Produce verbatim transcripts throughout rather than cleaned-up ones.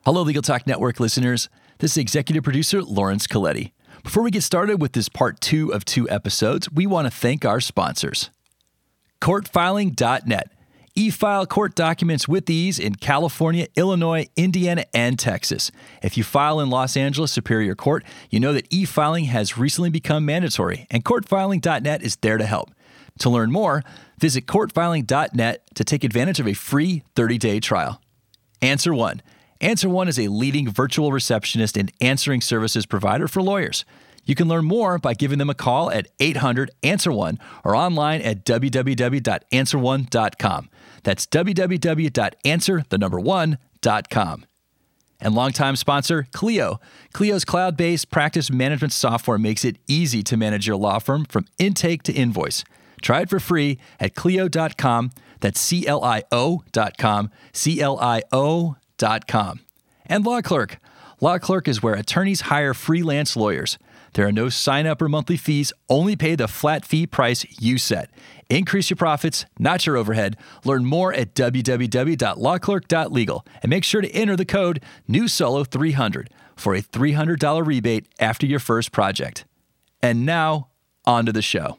Hello, Legal Talk Network listeners. This is executive producer Lawrence Coletti. Before we get started with this part two of two episodes, we want to thank our sponsors. court filing dot net. E-file court documents with ease in California, Illinois, Indiana, and Texas. If you file in Los Angeles Superior Court, you know that e-filing has recently become mandatory, and court filing dot net is there to help. To learn more, visit court filing dot net to take advantage of a free thirty-day trial. Answer One. Answer One is a leading virtual receptionist and answering services provider for lawyers. You can learn more by giving them a call at eight hundred answer one or online at w w w dot answer one dot com. That's w w w dot answer the number one dot com. And longtime sponsor, Clio. Clio's cloud-based practice management software makes it easy to manage your law firm from intake to invoice. Try it for free at clio dot com. That's C L I O dot com. C L I O dot com. And Law Clerk. Law Clerk is where attorneys hire freelance lawyers. There are no sign-up or monthly fees. Only pay the flat fee price you set. Increase your profits, not your overhead. Learn more at w w w dot law clerk dot legal and make sure to enter the code new solo three hundred for a three hundred dollars rebate after your first project. And now, on to the show.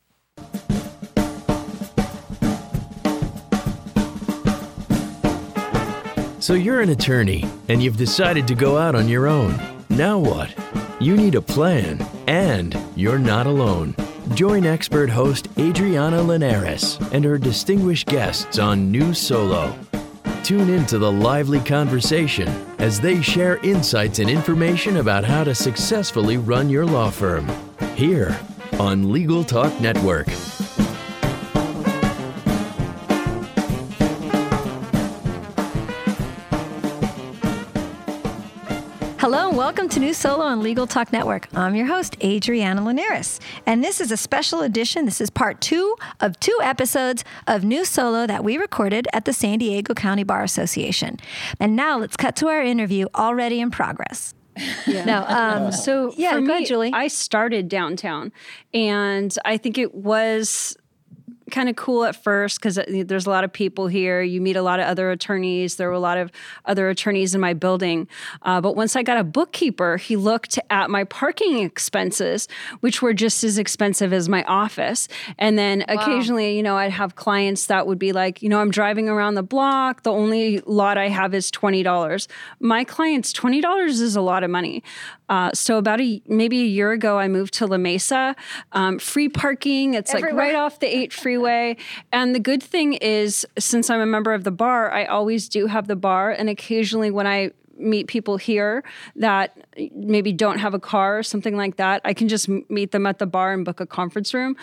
So you're an attorney, and you've decided to go out on your own. Now what? You need a plan, and you're not alone. Join expert host Adriana Linares and her distinguished guests on New Solo. Tune in to the lively conversation as they share insights and information about how to successfully run your law firm. Here on Legal Talk Network. Hello and welcome to New Solo on Legal Talk Network. I'm your host, Adriana Linares, and this is a special edition. This is part two of two episodes of New Solo that we recorded at the San Diego County Bar Association. And now let's cut to our interview already in progress. Yeah. No, um, so yeah, for go me, ahead, Julie. I started downtown, and I think it was kind of cool at first because there's a lot of people here. You meet a lot of other attorneys. There were a lot of other attorneys in my building. Uh, but once I got a bookkeeper, he looked at my parking expenses, which were just as expensive as my office. And then wow. occasionally, you know, I'd have clients that would be like, you know, I'm driving around the block. The only lot I have is twenty dollars. My clients, twenty dollars is a lot of money. Uh, so about a, maybe a year ago, I moved to La Mesa. Um, free parking. It's Everywhere. like right off the eight freeway. And the good thing is, since I'm a member of the bar, I always do have the bar. And occasionally when I meet people here that maybe don't have a car or something like that, I can just meet them at the bar and book a conference room.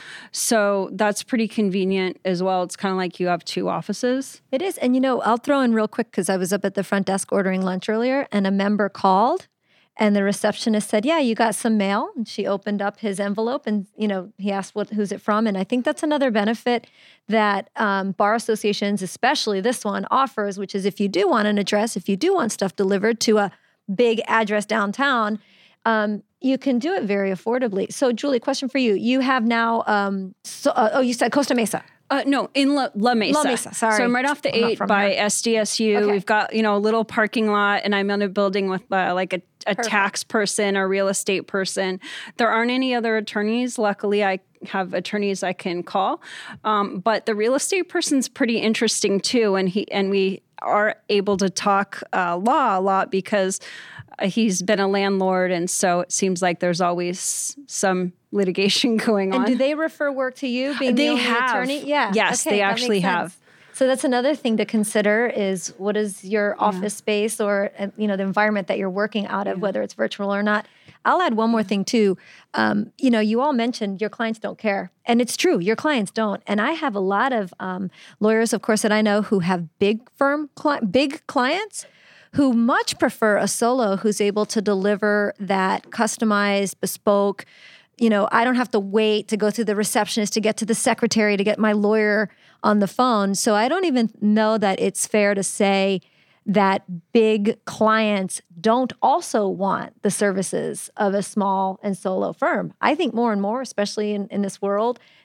So that's pretty convenient as well. It's kind of like you have two offices. It is. And, you know, I'll throw in real quick because I was up at the front desk ordering lunch earlier and a member called. And the receptionist said, yeah, you got some mail. And she opened up his envelope and, you know, he asked, "What? Who's it from?" And I think that's another benefit that um, bar associations, especially this one, offers, which is if you do want an address, if you do want stuff delivered to a big address downtown, um, you can do it very affordably. So, Julie, question for you. You have now, um, so, uh, oh, you said Costa Mesa. Uh, no, in La, La Mesa. La Mesa, sorry. So I'm right off the I'm eight by here. S D S U. Okay. We've got, you know, a little parking lot, and I'm in a building with uh, like a, a tax person or real estate person. There aren't any other attorneys. Luckily, I have attorneys I can call. Um, but the real estate person's pretty interesting too, and he and we are able to talk uh, law a lot because he's been a landlord, and so it seems like there's always some litigation going on. And do they refer work to you, being they the only have. attorney? Yeah. Yes, okay, they actually have. So that's another thing to consider is what is your yeah. office space or, you know, the environment that you're working out of, yeah. whether it's virtual or not. I'll add one more thing too. Um, you know, you all mentioned your clients don't care. And it's true, your clients don't. And I have a lot of um, lawyers, of course, that I know who have big firm, cli- big clients who much prefer a solo who's able to deliver that customized, bespoke, you know, I don't have to wait to go through the receptionist to get to the secretary to get my lawyer on the phone. So I don't even know that it's fair to say that big clients don't also want the services of a small and solo firm. I think more and more, especially in, in this world,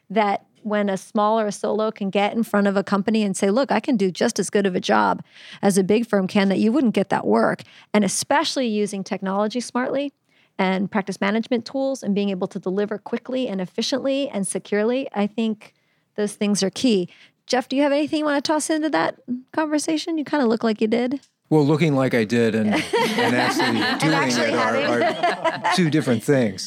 that when a small or a solo can get in front of a company and say, look, I can do just as good of a job as a big firm can, that you wouldn't get that work. And especially using technology smartly and practice management tools and being able to deliver quickly and efficiently and securely, I think those things are key. Jeff, do you have anything you want to toss into that conversation? You kind of look like you did. Well, looking like I did and, and actually doing actually it are, are two different things.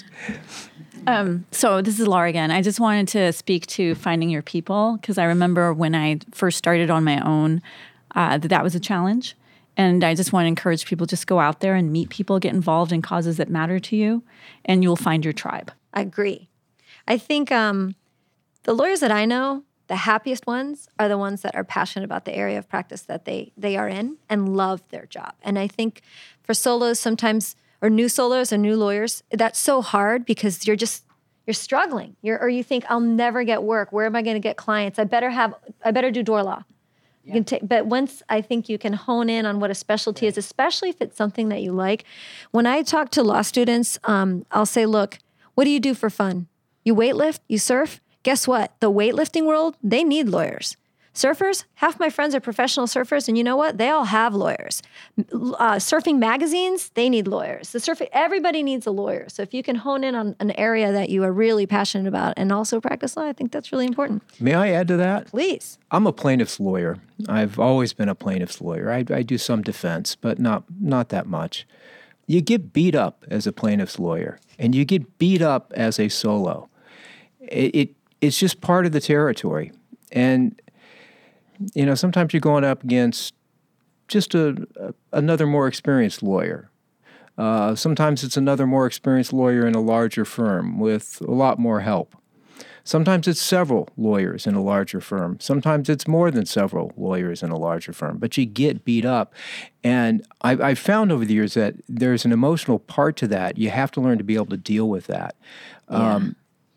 Um, so this is Laura again. I just wanted to speak to finding your people, because I remember when I first started on my own, uh, that that was a challenge. And I just want to encourage people, just go out there and meet people, get involved in causes that matter to you, and you'll find your tribe. I agree. I think um, the lawyers that I know, the happiest ones are the ones that are passionate about the area of practice that they they are in and love their job. And I think for solos sometimes, or new solos or new lawyers, that's so hard because you're just, you're struggling. You're, or you think, I'll never get work. Where am I going to get clients? I better have, I better do door law. You can take, but once I think you can hone in on what a specialty is, especially if it's something that you like. When I talk to law students, um, I'll say, look, what do you do for fun? You weightlift, you surf. Guess what? The weightlifting world, they need lawyers. Surfers, half my friends are professional surfers, and you know what? They all have lawyers. Uh, surfing magazines, they need lawyers. The surfing, everybody needs a lawyer. So if you can hone in on an area that you are really passionate about and also practice law, I think that's really important. May I add to that? Please. I'm a plaintiff's lawyer. I've always been a plaintiff's lawyer. I, I do some defense, but not not that much. You get beat up as a plaintiff's lawyer, and you get beat up as a solo. It, it it's just part of the territory, and you know, sometimes you're going up against just a, a another more experienced lawyer. Uh, sometimes it's another more experienced lawyer in a larger firm with a lot more help. Sometimes it's several lawyers in a larger firm. Sometimes it's more than several lawyers in a larger firm. But you get beat up. And I, I've found over the years that there's an emotional part to that. You have to learn to be able to deal with that. Yeah. Um,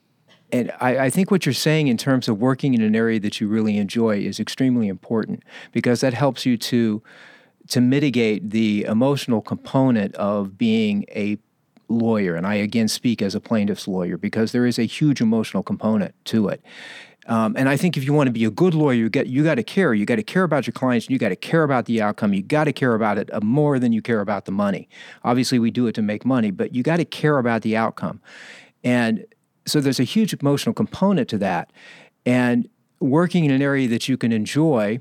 And I, I think what you're saying in terms of working in an area that you really enjoy is extremely important, because that helps you to to mitigate the emotional component of being a lawyer. And I, again, speak as a plaintiff's lawyer because there is a huge emotional component to it. Um, and I think if you want to be a good lawyer, you got you got to care. You got to care about your clients. And you got to care about the outcome. You got to care about it uh, more than you care about the money. Obviously, we do it to make money, but you got to care about the outcome. And so there's a huge emotional component to that. And working in an area that you can enjoy,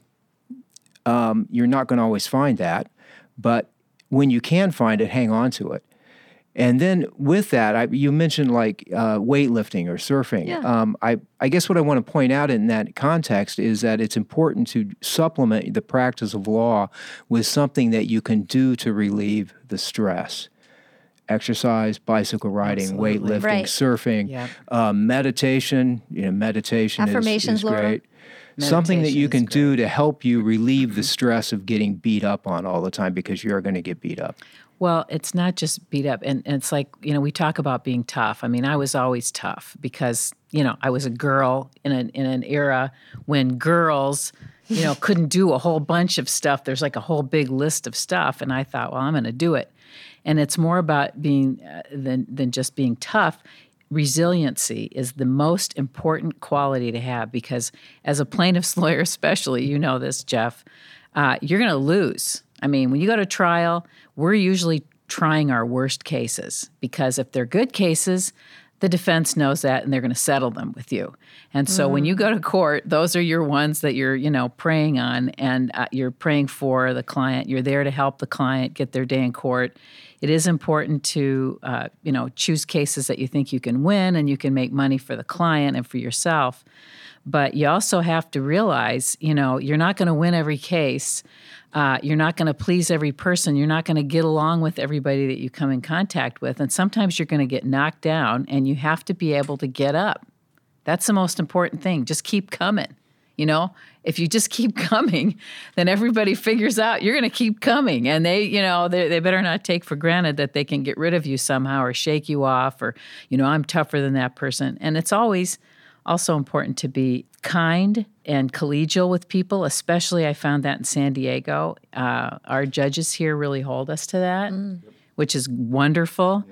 um, you're not going to always find that. But when you can find it, hang on to it. And then with that, I, you mentioned like uh, weightlifting or surfing. Yeah. Um, I, I guess what I want to point out in that context is that it's important to supplement the practice of law with something that you can do to relieve the stress. Exercise, bicycle riding, Absolutely. weightlifting, Right. surfing, Yeah. um, meditation. You know, meditation is, Affirmations, is Laura. great. Something that you Meditation can is do to help you relieve the stress of getting beat up on all the time, because you're going to get beat up. Well, it's not just beat up. And, and it's like, you know, we talk about being tough. I mean, I was always tough because, you know, I was a girl in an, in an era when girls, you know, couldn't do a whole bunch of stuff. There's like a whole big list of stuff. And I thought, well, I'm going to do it. And it's more about being uh, than than just being tough. Resiliency is the most important quality to have, because as a plaintiff's lawyer especially, you know this, Jeff, uh, you're going to lose. I mean, when you go to trial, we're usually trying our worst cases, because if they're good cases, the defense knows that and they're going to settle them with you. And so mm. when you go to court, those are your ones that you're, you know, praying on, and uh, you're praying for the client. You're there to help the client get their day in court. It is important to, uh, you know, choose cases that you think you can win and you can make money for the client and for yourself. But you also have to realize, you know, you're not going to win every case. Uh, you're not going to please every person. You're not going to get along with everybody that you come in contact with. And sometimes you're going to get knocked down, and you have to be able to get up. That's the most important thing. Just keep coming. You know, if you just keep coming, then everybody figures out you're going to keep coming. And they, you know, they, they better not take for granted that they can get rid of you somehow or shake you off, or, you know, I'm tougher than that person. And it's always also important to be kind and collegial with people, especially I found that in San Diego. Uh, our judges here really hold us to that, mm. which is wonderful.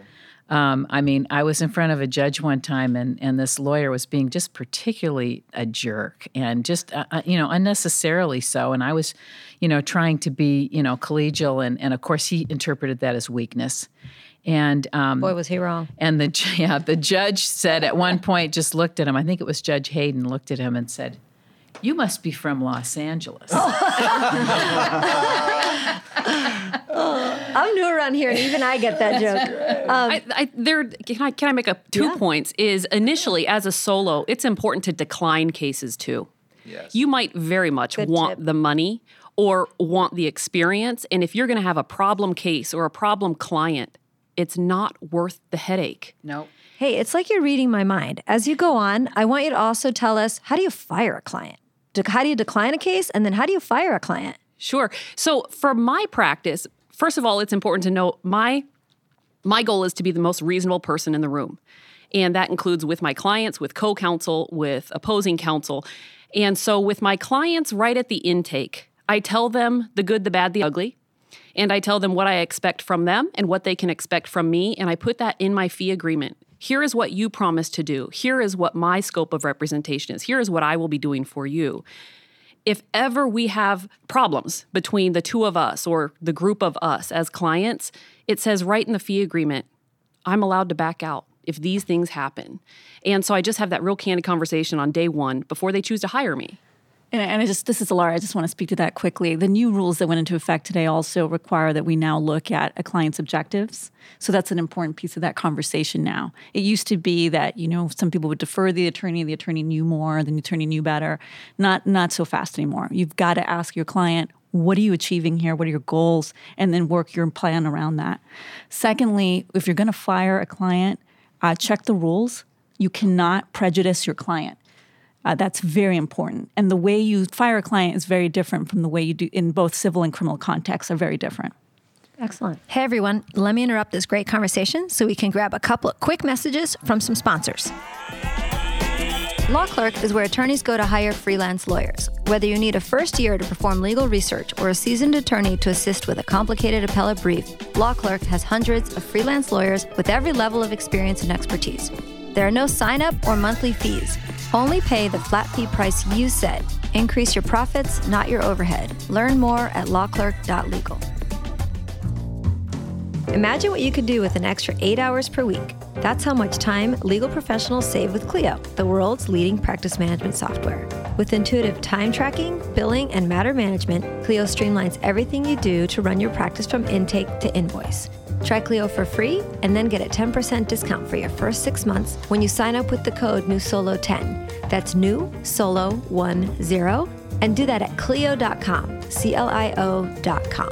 Um, I mean, I was in front of a judge one time, and, and this lawyer was being just particularly a jerk and just, uh, uh, you know, unnecessarily so. And I was, you know, trying to be, you know, collegial. And, and of course, he interpreted that as weakness. And um, Boy, was he wrong. And the yeah, the judge said at one point, just looked at him. I think it was Judge Hayden looked at him and said, "You must be from Los Angeles." I'm new around here, and even I get that joke. Um, I, I, there, can I, can I make a two Yeah. points? Is initially as a solo, it's important to decline cases too. Yes. You might very much Good want tip. the money or want the experience, and if you're going to have a problem case or a problem client, it's not worth the headache. No. Hey, it's like you're reading my mind. As you go on, I want you to also tell us, how do you fire a client? De- How do you decline a case? And then how do you fire a client? Sure. So for my practice, first of all, it's important to know my my goal is to be the most reasonable person in the room. And that includes with my clients, with co-counsel, with opposing counsel. And so with my clients right at the intake, I tell them the good, the bad, the ugly. And I tell them what I expect from them and what they can expect from me. And I put that in my fee agreement. Here is what you promised to do. Here is what my scope of representation is. Here is what I will be doing for you. If ever we have problems between the two of us or the group of us as clients, it says right in the fee agreement, I'm allowed to back out if these things happen. And so I just have that real candid conversation on day one before they choose to hire me. And, and I just, this is Laura, I just want to speak to that quickly. The new rules that went into effect today also require that we now look at a client's objectives. So that's an important piece of that conversation now. It used to be that, you know, some people would defer the attorney, the attorney knew more, the attorney knew better. Not, not so fast anymore. You've got to ask your client, what are you achieving here? What are your goals? And then work your plan around that. Secondly, if you're going to fire a client, uh, check the rules. You cannot prejudice your client. Uh, that's very important. And the way you fire a client is very different from the way you do in both civil and criminal contexts are very different. Excellent. Hey, everyone. Let me interrupt this great conversation so we can grab a couple of quick messages from some sponsors. Law Clerk is where attorneys go to hire freelance lawyers. Whether you need a first year to perform legal research or a seasoned attorney to assist with a complicated appellate brief, Law Clerk has hundreds of freelance lawyers with every level of experience and expertise. There are no sign-up or monthly fees. Only pay the flat fee price you set. Increase your profits, not your overhead. Learn more at law clerk dot legal. Imagine what you could do with an extra eight hours per week. That's how much time legal professionals save with Clio, the world's leading practice management software. With intuitive time tracking, billing, and matter management, Clio streamlines everything you do to run your practice from intake to invoice. Try Clio for free and then get a ten percent discount for your first six months when you sign up with the code new solo ten. That's new solo ten. And do that at clio dot com, C L I O dot com.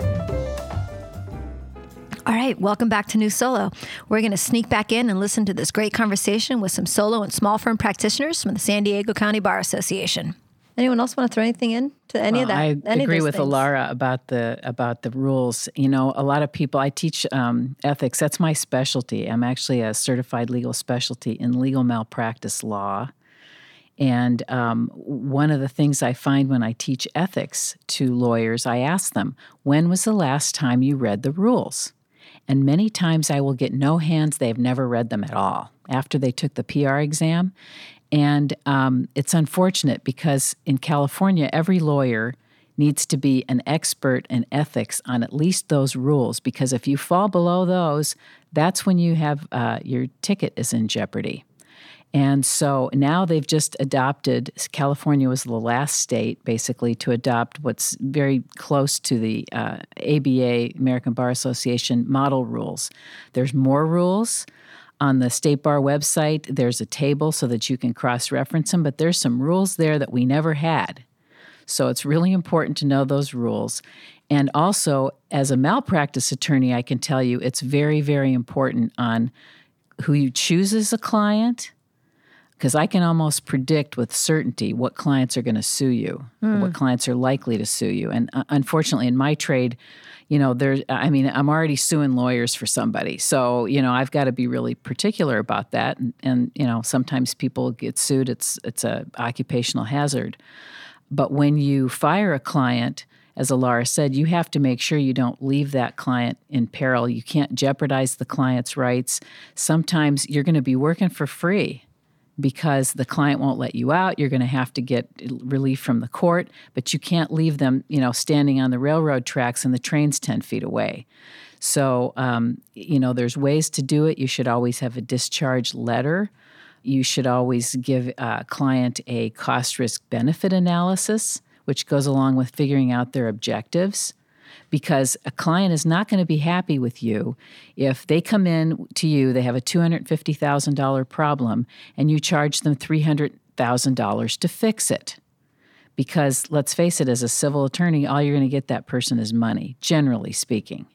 All right, welcome back to New Solo. We're going to sneak back in and listen to this great conversation with some solo and small firm practitioners from the San Diego County Bar Association. Anyone else want to throw anything in to any of Well, that? I any agree of those with things? Alara about the about the rules. You know, a lot of people. I teach um, ethics. That's my specialty. I'm actually a certified legal specialty in legal malpractice law. And um, one of the things I find when I teach ethics to lawyers, I ask them, "When was the last time you read the rules?" And many times I will get no hands. They've never read them at all after they took the P R exam. And um, it's unfortunate because in California, every lawyer needs to be an expert in ethics on at least those rules, because if you fall below those, that's when you have uh, your ticket is in jeopardy. And so now they've just adopted, California was the last state basically to adopt what's very close to the uh, A B A, American Bar Association, model rules. There's more rules. On the State Bar website, there's a table so that you can cross-reference them, but there's some rules there that we never had. So it's really important to know those rules. And also, as a malpractice attorney, I can tell you it's very, very important on who you choose as a client, because I can almost predict with certainty what clients are going to sue you, mm. what clients are likely to sue you. And uh, unfortunately, in my trade, you know, there's, I mean, I'm already suing lawyers for somebody. So, you know, I've got to be really particular about that. And, and you know, sometimes people get sued. It's it's a occupational hazard. But when you fire a client, as Alara said, you have to make sure you don't leave that client in peril. You can't jeopardize the client's rights. Sometimes you're going to be working for free because the client won't let you out. You're going to have to get relief from the court, but you can't leave them, you know, standing on the railroad tracks and the train's ten feet away. So, um, you know, there's ways to do it. You should always have a discharge letter. You should always give a client a cost-risk-benefit analysis, which goes along with figuring out their objectives, because a client is not going to be happy with you if they come in to you, they have a two hundred fifty thousand dollars problem, and you charge them three hundred thousand dollars to fix it. Because let's face it, as a civil attorney, all you're going to get that person is money, generally speaking.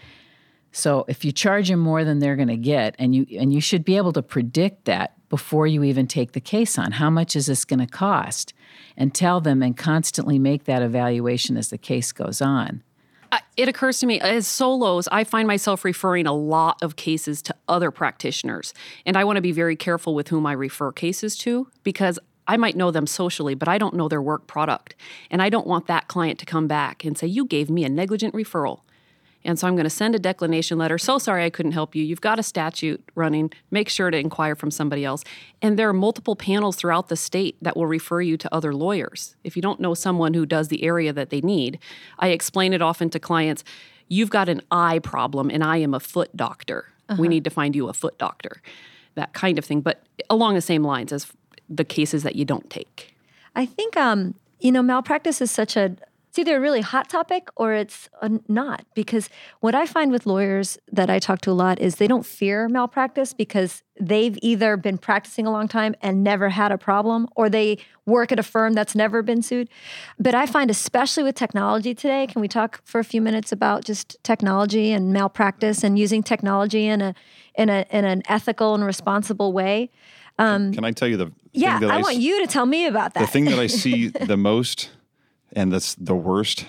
So if you charge them more than they're going to get, and you and you should be able to predict that before you even take the case on, how much is this going to cost? And tell them and constantly make that evaluation as the case goes on. Uh, it occurs to me, as solos, I find myself referring a lot of cases to other practitioners. And I want to be very careful with whom I refer cases to, because I might know them socially, but I don't know their work product. And I don't want that client to come back and say, you gave me a negligent referral. And so I'm going to send a declination letter. So sorry I couldn't help you. You've got a statute running. Make sure to inquire from somebody else. And there are multiple panels throughout the state that will refer you to other lawyers. If you don't know someone who does the area that they need, I explain it often to clients, you've got an eye problem and I am a foot doctor. Uh-huh. We need to find you a foot doctor. That kind of thing. But along the same lines as the cases that you don't take. I think, um, you know, malpractice is such a It's either a really hot topic or it's uh, not, because what I find with lawyers that I talk to a lot is they don't fear malpractice because they've either been practicing a long time and never had a problem, or they work at a firm that's never been sued. But I find, especially with technology today, can we talk for a few minutes about just technology and malpractice and using technology in a in a in an ethical and responsible way? Um, can I tell you the yeah? thing that I, I want s- you to tell me about that. The thing that I see the most, and that's the worst,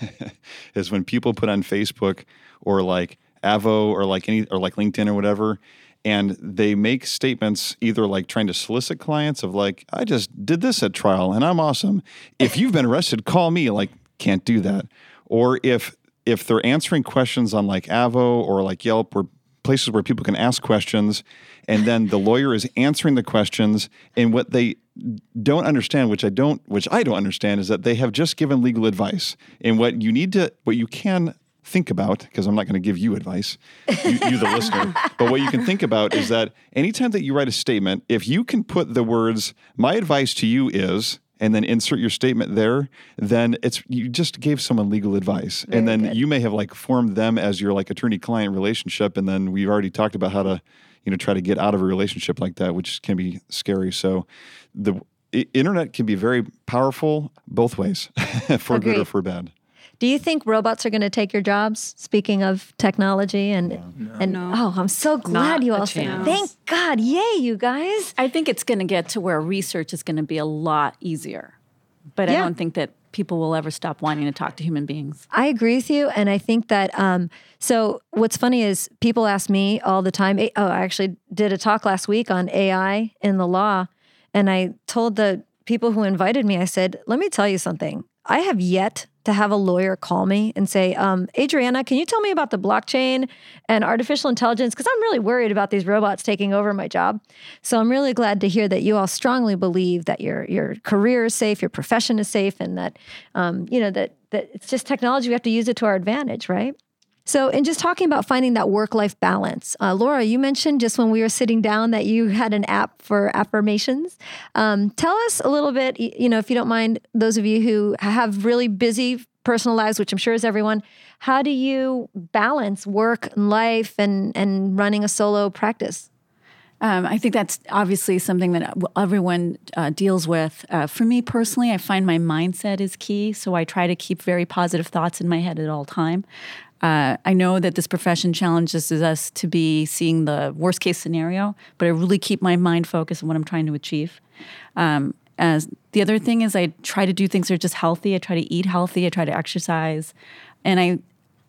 is when people put on Facebook or like Avo or like any or like LinkedIn or whatever, and they make statements either like trying to solicit clients of like, I just did this at trial and I'm awesome. If you've been arrested, call me. Like, can't do that. Or if if they're answering questions on like Avo or like Yelp or places where people can ask questions, and then the lawyer is answering the questions, and what they don't understand, which I don't, which I don't understand, is that they have just given legal advice. And what you need to, what you can think about, because I'm not going to give you advice, you, you the listener, but what you can think about is that anytime that you write a statement, if you can put the words, my advice to you is, and then insert your statement there, then it's you just gave someone legal advice. Very and then good. You may have like formed them as your like attorney-client relationship, and then we've already talked about how to, you know, try to get out of a relationship like that, which can be scary. So the I- internet can be very powerful both ways, for Agreed. good or for bad. Do you think robots are going to take your jobs? Speaking of technology and No. and No. oh, I'm so glad Not you a all said, chance. thank God, yay, you guys. I think it's going to get to where research is going to be a lot easier. But I Yeah. don't think that people will ever stop wanting to talk to human beings. I agree with you, and I think that. Um, so what's funny is people ask me all the time. Oh, I actually did a talk last week on A I in the law, and I told the people who invited me, I said, "Let me tell you something. I have yet to have a lawyer call me and say, um, Adriana, can you tell me about the blockchain and artificial intelligence? Because I'm really worried about these robots taking over my job." So I'm really glad to hear that you all strongly believe that your your career is safe, your profession is safe, and that um, you know that that it's just technology. We have to use it to our advantage, right? So, in just talking about finding that work-life balance, uh, Laura, you mentioned just when we were sitting down that you had an app for affirmations. Um, tell us a little bit, you know, if you don't mind, those of you who have really busy personal lives, which I'm sure is everyone, how do you balance work and life and, and running a solo practice? Um, I think that's obviously something that everyone uh, deals with. Uh, for me personally, I find my mindset is key, so I try to keep very positive thoughts in my head at all time. Uh, I know that this profession challenges us to be seeing the worst case scenario, but I really keep my mind focused on what I'm trying to achieve. Um, as the other thing is I try to do things that are just healthy. I try to eat healthy. I try to exercise. And I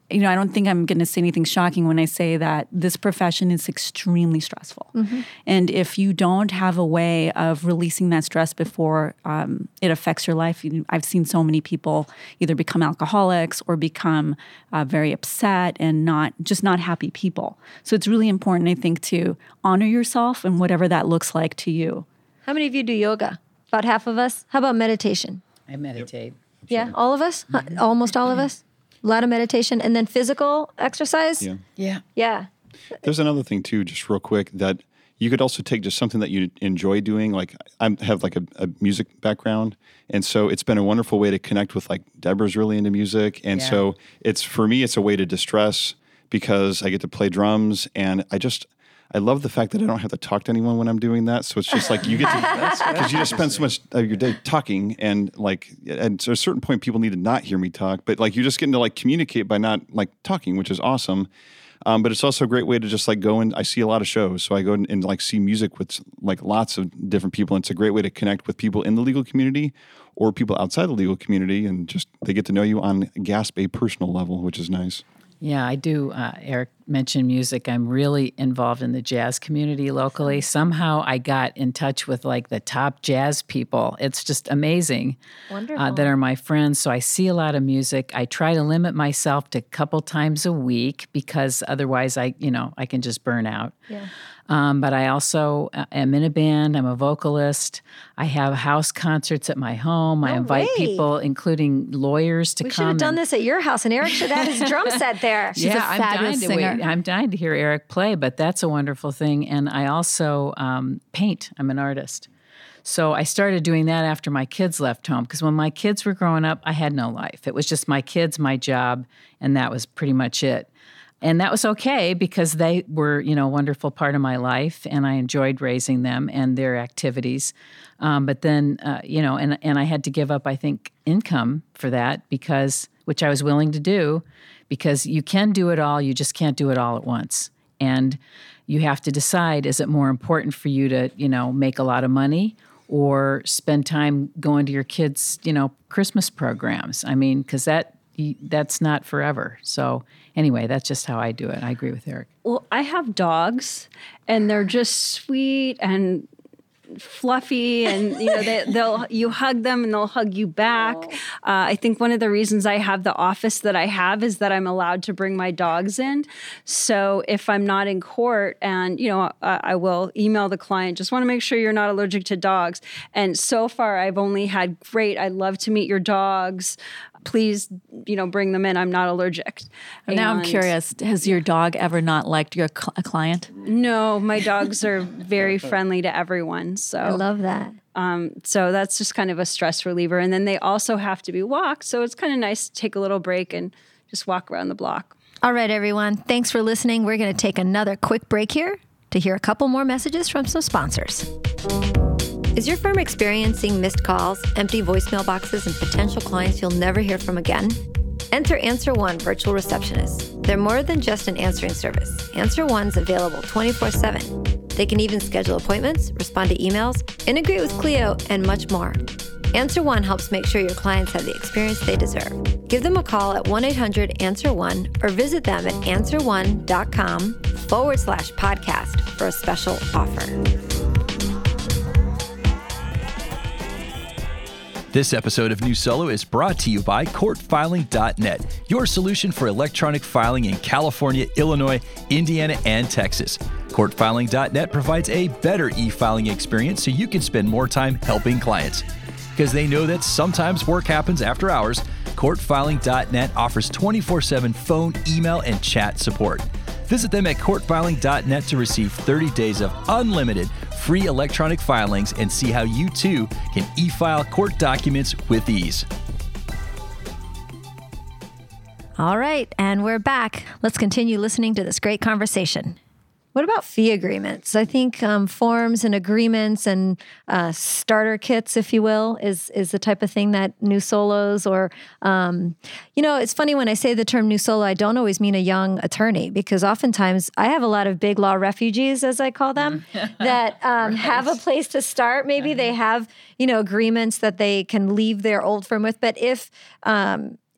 you know, I don't think I'm going to say anything shocking when I say that this profession is extremely stressful. Mm-hmm. And if you don't have a way of releasing that stress before um, it affects your life, you know, I've seen so many people either become alcoholics or become uh, very upset and not just not happy people. So it's really important, I think, to honor yourself and whatever that looks like to you. How many of you do yoga? About half of us. How about meditation? I meditate. Yep. Yeah, all of us? Mm-hmm. Almost all of us? A lot of meditation. And then physical exercise? Yeah. Yeah. Yeah. There's another thing, too, just real quick, that you could also take just something that you enjoy doing. Like, I have like a, a music background. And so it's been a wonderful way to connect with, like, Deborah's really into music. And Yeah. so it's, for me, it's a way to distress because I get to play drums. And I just, I love the fact that I don't have to talk to anyone when I'm doing that. So it's just like you get to, because you just spend so much of your day talking, and like, and to a certain point, people need to not hear me talk, but like you're just getting to like communicate by not like talking, which is awesome. Um, but it's also a great way to just like go and I see a lot of shows. So I go and, and like see music with like lots of different people. And it's a great way to connect with people in the legal community or people outside the legal community. And just, they get to know you on GASP, a personal level, which is nice. Yeah, I do. Uh, Eric mentioned music. I'm really involved in the jazz community locally. Somehow I got in touch with like the top jazz people. It's just amazing. Wonderful. Uh, that are my friends. So I see a lot of music. I try to limit myself to a couple times a week because otherwise I, you know, I can just burn out. Yeah. Um, but I also am in a band. I'm a vocalist. I have house concerts at my home. I No invite way. people, including lawyers, to We should come. have done and- this at your house, and Eric should have his drum set there. She's a yeah, I'm dying fabulous to singer. wait. I'm dying to hear Eric play, but that's a wonderful thing. And I also um, paint. I'm an artist. So I started doing that after my kids left home, because when my kids were growing up, I had no life. It was just my kids, my job, and that was pretty much it. And that was okay because they were, you know, a wonderful part of my life, and I enjoyed raising them and their activities. Um, but then, uh, you know, and and I had to give up, I think, income for that because, which I was willing to do, because you can do it all, you just can't do it all at once. And you have to decide, is it more important for you to, you know, make a lot of money or spend time going to your kids', you know, Christmas programs? I mean, because that that's not forever. So anyway, that's just how I do it. I agree with Eric. Well, I have dogs, and they're just sweet and fluffy, and you know they, they'll you hug them and they'll hug you back. Uh, I think one of the reasons I have the office that I have is that I'm allowed to bring my dogs in. So if I'm not in court, and you know uh, I will email the client, just want to make sure you're not allergic to dogs. And so far, I've only had great. I'd love to meet your dogs. Please, you know, bring them in. I'm not allergic. Now I'm And- curious, has your dog ever not liked your cl- a client? No, my dogs are very friendly to everyone. So I love that. Um, so that's just kind of a stress reliever. And then they also have to be walked. So it's kind of nice to take a little break and just walk around the block. All right, everyone. Thanks for listening. We're going to take another quick break here to hear a couple more messages from some sponsors. Is your firm experiencing missed calls, empty voicemail boxes, and potential clients you'll never hear from again? Enter Answer One Virtual Receptionists. They're more than just an answering service. Answer One's available twenty-four seven. They can even schedule appointments, respond to emails, integrate with Clio, and much more. Answer One helps make sure your clients have the experience they deserve. Give them a call at one eight hundred answer one or visit them at answer one dot com forward slash podcast for a special offer. This episode of New Solo is brought to you by court filing dot net, your solution for electronic filing in California, Illinois, Indiana, and Texas. court filing dot net provides a better e-filing experience so you can spend more time helping clients. Because they know that sometimes work happens after hours, court filing dot net offers twenty-four seven phone, email, and chat support. Visit them at court filing dot net to receive thirty days of unlimited free electronic filings and see how you too can e-file court documents with ease. All right, and we're back. Let's continue listening to this great conversation. What about fee agreements? I think um, forms and agreements and uh, starter kits, if you will, is is the type of thing that new solos or, um, you know, it's funny when I say the term new solo, I don't always mean a young attorney, because oftentimes I have a lot of big law refugees, as I call them, that um, right. have a place to start. Maybe uh-huh. they have, you know, agreements that they can leave their old firm with. But if um,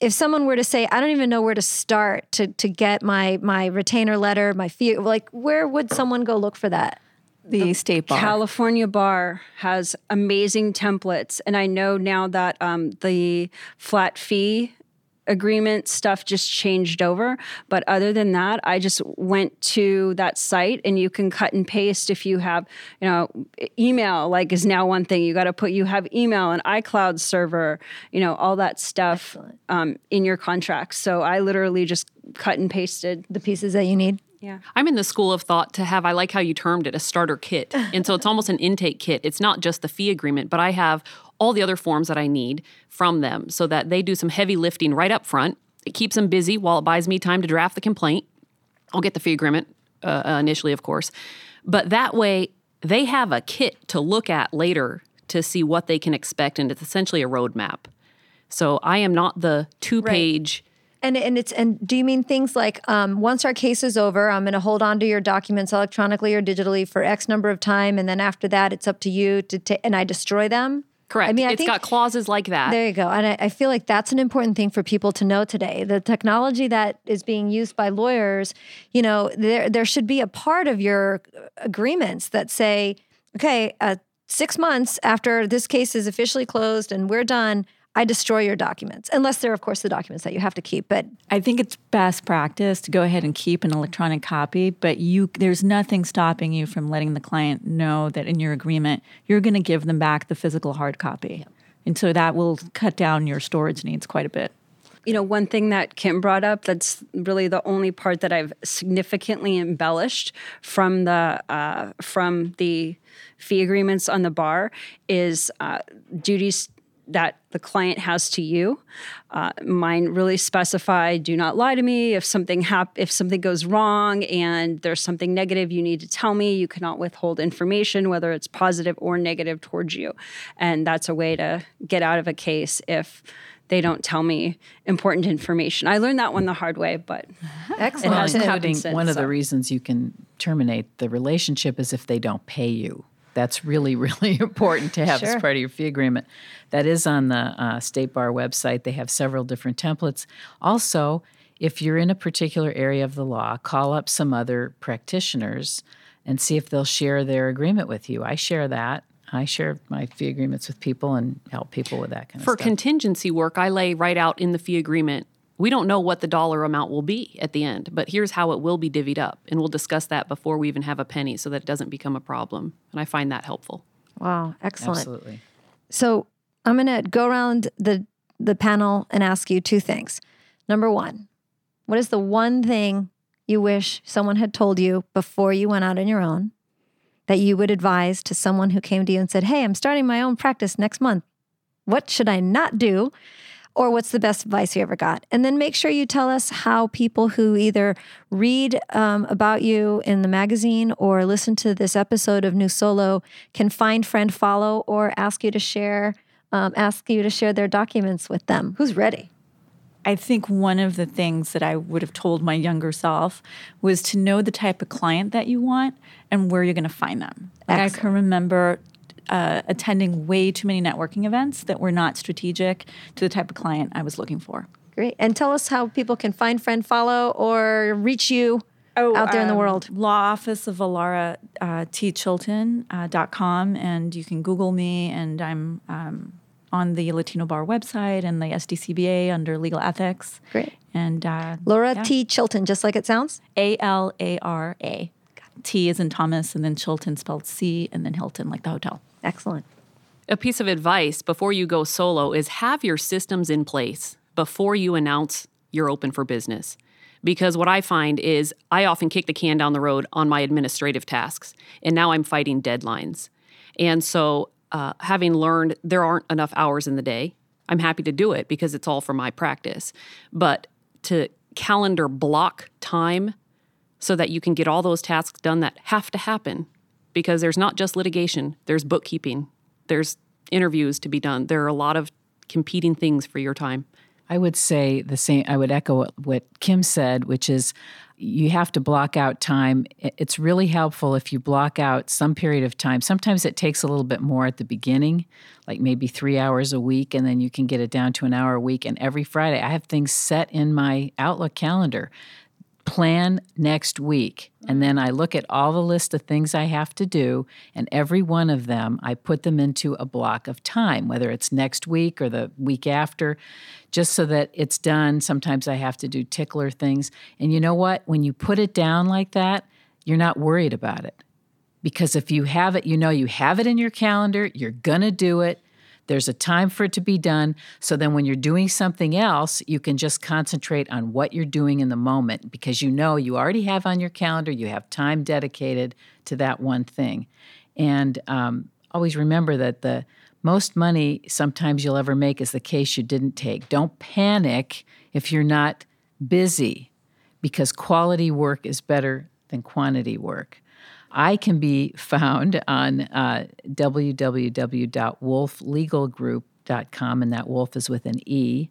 if someone were to say, I don't even know where to start to to get my my retainer letter, my fee, like where would someone go look for that? The State Bar. California Bar has amazing templates. And I know now that um, the flat fee agreement stuff just changed over. But other than that, I just went to that site, and you can cut and paste if you have, you know, email like is now one thing. You got to put, you have email and iCloud server, you know, all that stuff um, in your contract. So I literally just cut and pasted The pieces that you need. Yeah. I'm in the school of thought to have, I like how you termed it, a starter kit. And so it's almost an intake kit. It's not just the fee agreement, but I have all the other forms that I need from them so that they do some heavy lifting right up front. It keeps them busy while it buys me time to draft the complaint. I'll get the fee agreement uh, initially, of course. But that way, they have a kit to look at later to see what they can expect, and it's essentially a roadmap. So I am not the two-page... Right. And and it's and do you mean things like um, once our case is over, I'm going to hold on to your documents electronically or digitally for X number of time, and then after that, it's up to you to take, and I destroy them? Correct. I mean, I it's think, got clauses like that. There you go. And I, I feel like that's an important thing for people to know today. The technology that is being used by lawyers, you know, there there should be a part of your agreements that say, okay, uh, six months after this case is officially closed and we're done, I destroy your documents, unless they're, of course, the documents that you have to keep. But I think it's best practice to go ahead and keep an electronic copy, but you there's nothing stopping you from letting the client know that in your agreement, you're going to give them back the physical hard copy. Yeah. And so that will cut down your storage needs quite a bit. You know, one thing that Kim brought up that's really the only part that I've significantly embellished from the uh, from the fee agreements on the bar is uh, duties that the client has to you. Uh, mine really specify, do not lie to me. If something hap- if something goes wrong and there's something negative, you need to tell me. You cannot withhold information, whether it's positive or negative towards you. And that's a way to get out of a case if they don't tell me important information. I learned that one the hard way, but excellent. it hasn't happened Including since, one of so. the reasons you can terminate the relationship is if they don't pay you. That's really, really important to have Sure. as part of your fee agreement. That is on the uh, State Bar website. They have several different templates. Also, if you're in a particular area of the law, call up some other practitioners and see if they'll share their agreement with you. I share that. I share my fee agreements with people and help people with that kind of For stuff. contingency work, I lay right out in the fee agreement. We don't know what the dollar amount will be at the end, but here's how it will be divvied up. And we'll discuss that before we even have a penny so that it doesn't become a problem. And I find that helpful. Wow, excellent. Absolutely. So I'm going to go around the the panel and ask you two things. Number one, what is the one thing you wish someone had told you before you went out on your own that you would advise to someone who came to you and said, hey, I'm starting my own practice next month. What should I not do? Or what's the best advice you ever got? And then make sure you tell us how people who either read um, about you in the magazine or listen to this episode of New Solo can find, friend, follow, or ask you to share, um, ask you to share their documents with them. Who's ready? I think one of the things that I would have told my younger self was to know the type of client that you want and where you're going to find them. Like I can remember uh, attending way too many networking events that were not strategic to the type of client I was looking for. Great. And tell us how people can find, friend, follow, or reach you Oh, out there in the um, world. Law Office of Alara uh, T. Chilton uh, dot com, and you can Google me, and I'm um, on the Latino Bar website and the S D C B A under Legal Ethics. Great. And uh, Laura yeah. T. Chilton, just like it sounds? A L A R A. T is in Thomas, and then Chilton spelled C, and then Hilton, like the hotel. Excellent. A piece of advice before you go solo is have your systems in place before you announce you're open for business. Because what I find is I often kick the can down the road on my administrative tasks, and now I'm fighting deadlines. And so uh, having learned there aren't enough hours in the day, I'm happy to do it because it's all for my practice. But to calendar block time so that you can get all those tasks done that have to happen, because there's not just litigation, there's bookkeeping, there's interviews to be done. There are a lot of competing things for your time. I would say the same. I would echo what Kim said, which is you have to block out time. It's really helpful if you block out some period of time. Sometimes it takes a little bit more at the beginning, like maybe three hours a week, and then you can get it down to an hour a week. And every Friday, I have things set in my Outlook calendar. Plan next week. And then I look at all the list of things I have to do, and every one of them, I put them into a block of time, whether it's next week or the week after, just so that it's done. Sometimes I have to do tickler things. And you know what? When you put it down like that, you're not worried about it. Because if you have it, you know you have it in your calendar, you're going to do it. There's a time for it to be done. So then when you're doing something else, you can just concentrate on what you're doing in the moment because you know you already have on your calendar, you have time dedicated to that one thing. And um, always remember that the most money sometimes you'll ever make is the case you didn't take. Don't panic if you're not busy because quality work is better than quantity work. I can be found on uh, w w w dot wolf legal group dot com, and that Wolf is with an E.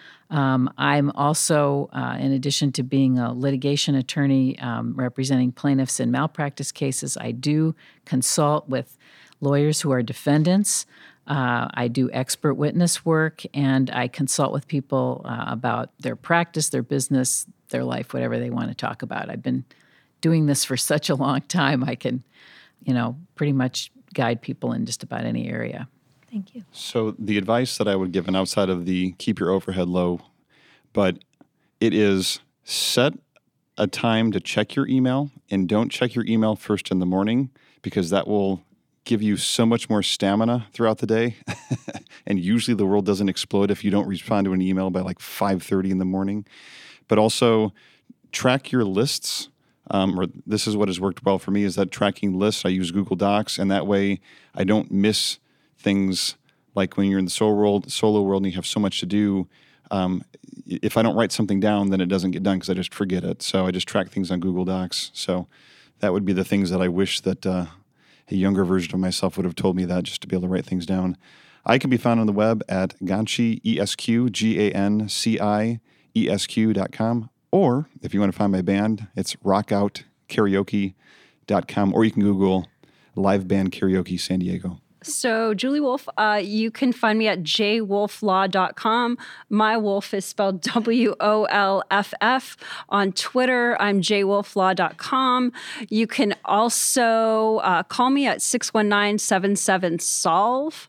Um, I'm also, uh, in addition to being a litigation attorney um, representing plaintiffs in malpractice cases, I do consult with lawyers who are defendants. Uh, I do expert witness work, and I consult with people uh, about their practice, their business, their life, whatever they want to talk about. I've been doing this for such a long time, I can, you know, pretty much guide people in just about any area. Thank you. So the advice that I would give, and outside of the keep your overhead low, but it is set a time to check your email and don't check your email first in the morning because that will give you so much more stamina throughout the day. And usually the world doesn't explode if you don't respond to an email by like five thirty in the morning. But also track your lists. Um, or this is what has worked well for me is that tracking lists. I use Google Docs, and that way I don't miss things like when you're in the solo world, solo world and you have so much to do. Um, if I don't write something down, then it doesn't get done because I just forget it. So I just track things on Google Docs. So that would be the things that I wish that uh, a younger version of myself would have told me that, just to be able to write things down. I can be found on the web at Ganci, E S Q, G A N C I E S Q dot com. Or if you want to find my band, it's rock out karaoke dot com, or you can Google Live Band Karaoke San Diego. So, Julie Wolf, uh, you can find me at j wolf law dot com. My Wolf is spelled W O L F F. On Twitter, I'm j wolf law dot com. You can also uh, call me at six one nine, seven seven, solve.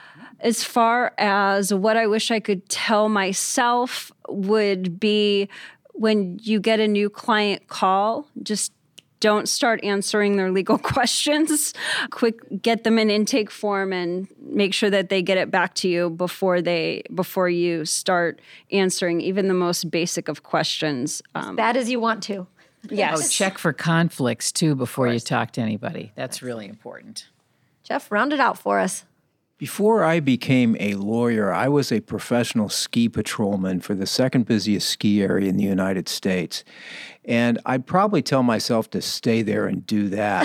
As far as what I wish I could tell myself would be when you get a new client call, just don't start answering their legal questions. Quick, get them an intake form and make sure that they get it back to you before they before you start answering even the most basic of questions. Um, as bad as you want to. Yes. Oh, check for conflicts too before you talk to anybody. That's really important. Jeff, round it out for us. Before I became a lawyer, I was a professional ski patrolman for the second busiest ski area in the United States. And I'd probably tell myself to stay there and do that.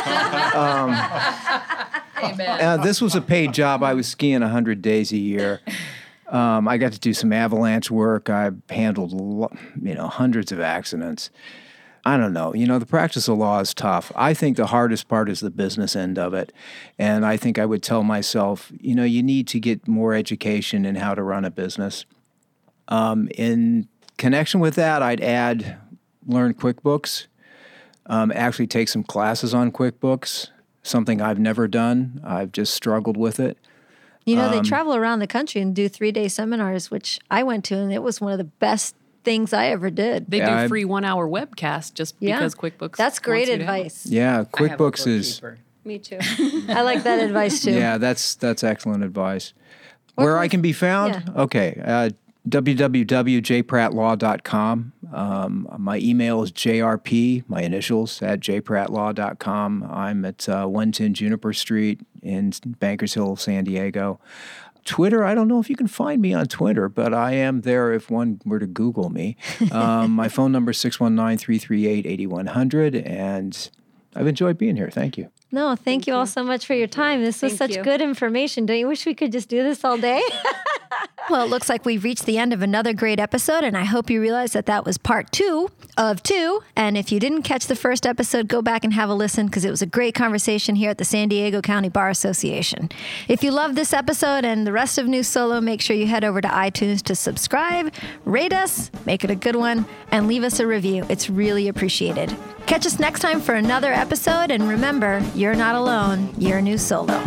um, Amen. Uh, this was a paid job. I was skiing one hundred days a year. Um, I got to do some avalanche work. I handled, you know, hundreds of accidents. I don't know. You know, the practice of law is tough. I think the hardest part is the business end of it. And I think I would tell myself, you know, you need to get more education in how to run a business. Um, in connection with that, I'd add learn QuickBooks, um, actually take some classes on QuickBooks, something I've never done. I've just struggled with it. You know, they Um, travel around the country and do three-day seminars, which I went to, and it was one of the best things I ever did. They Yeah, do I- free one-hour webcast just Yeah. because QuickBooks. That's great wants you to have it. advice. Yeah, QuickBooks is... Me too. I like that advice too. Yeah, that's that's excellent advice. Where I can be found? yeah. Okay, uh, w w w dot j pratt law dot com. Um, my email is j r p, my initials, at j pratt law dot com. I'm at uh, one ten Juniper Street in Bankers Hill, San Diego. Twitter, I don't know if you can find me on Twitter, but I am there if one were to Google me. Um, my phone number is six one nine, three three eight, eight one zero zero, and I've enjoyed being here. Thank you. No, thank, thank you all so much for your time. This was Thank such you. good information. Don't you wish we could just do this all day? Well, it looks like we've reached the end of another great episode, and I hope you realize that that was part two of two. And if you didn't catch the first episode, go back and have a listen because it was a great conversation here at the San Diego County Bar Association. If you love this episode and the rest of New Solo, make sure you head over to iTunes to subscribe, rate us, make it a good one, and leave us a review. It's really appreciated. Catch us next time for another episode, and remember, you're not alone. You're New Solo.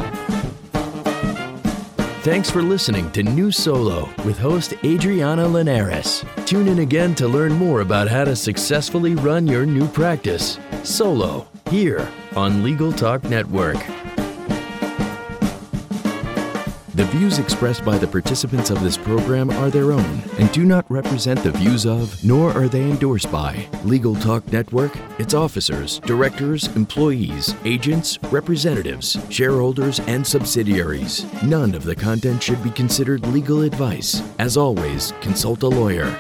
Thanks for listening to New Solo with host Adriana Linares. Tune in again to learn more about how to successfully run your new practice solo here on Legal Talk Network. The views expressed by the participants of this program are their own and do not represent the views of, nor are they endorsed by, Legal Talk Network, its officers, directors, employees, agents, representatives, shareholders, and subsidiaries. None of the content should be considered legal advice. As always, consult a lawyer.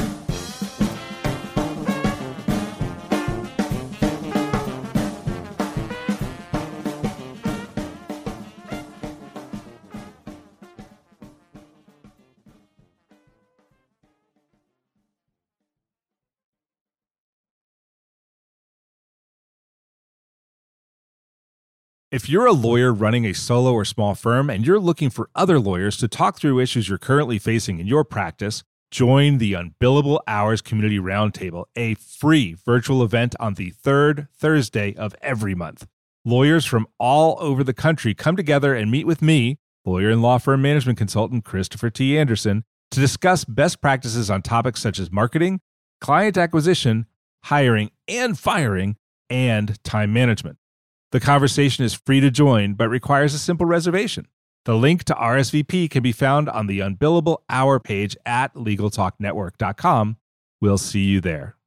If you're a lawyer running a solo or small firm and you're looking for other lawyers to talk through issues you're currently facing in your practice, join the Unbillable Hours Community Roundtable, a free virtual event on the third Thursday of every month. Lawyers from all over the country come together and meet with me, lawyer and law firm management consultant Christopher T. Anderson, to discuss best practices on topics such as marketing, client acquisition, hiring and firing, and time management. The conversation is free to join, but requires a simple reservation. The link to R S V P can be found on the Unbillable Hour page at legal talk network dot com. We'll see you there.